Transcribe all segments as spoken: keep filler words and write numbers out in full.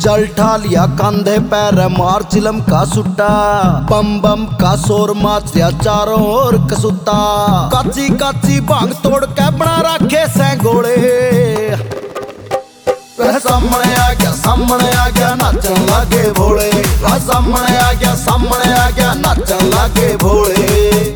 जल ठा लिया कांधे पैर मार चिलम का सुट्टा, बम बम का शोर माचिया चारों ओर कसूता। काची काची भांग तोड़ के बना रखे से गोले, सामने आ गया सामने आ गया नाचन लागे भोले। सामने आ गया सामने आ गया नाचन लागे भोले।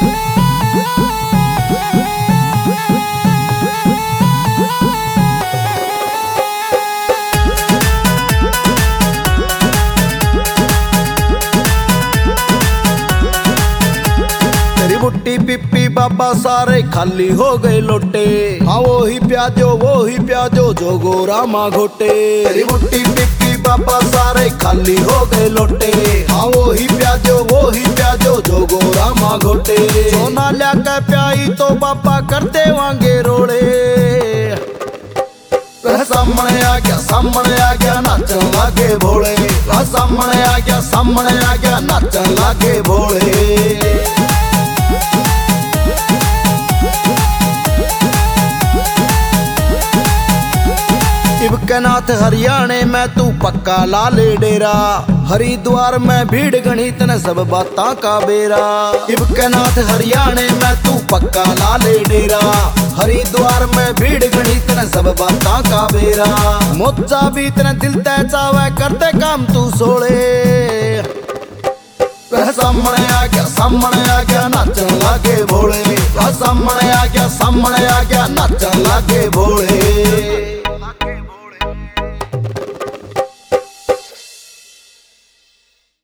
बुट्टी पिप्पी बाबा सारे खाली हो गए लोटे, हाँ वो ही प्याजो वो ही प्याजो जो गोरा माँ घोटे। तेरी बुट्टी पिप्पी बाबा सारे खाली हो गए लोटे, हाँ वो ही प्याजो वो ही प्याजो जो गोरा माँ घोटे। सोना लिया के प्याई तो बाबा करते वांगे रोड़े, सामने आ गया सामने आ गया नाचन लागे भोले। सामने आ गया सामने आ गया नाचन लागे भोले। इबकनाथ हरियाणे में तू पक्का ला ले डेरा, हरिद्वार में भीड़ गणी तने सब बातां का बेरा। इबकनाथ हरियाणे में तू पक्का ला ले डेरा, हरिद्वार में भीड़ गणी तने सब बातां का बेरा। मोचा भी तने दिल तय चावे करते काम तू सोले, सामने आ गया सामने आ गया नाचन लागे भोले। सामने आ गया सामने आ गया नाचन लागे भोले।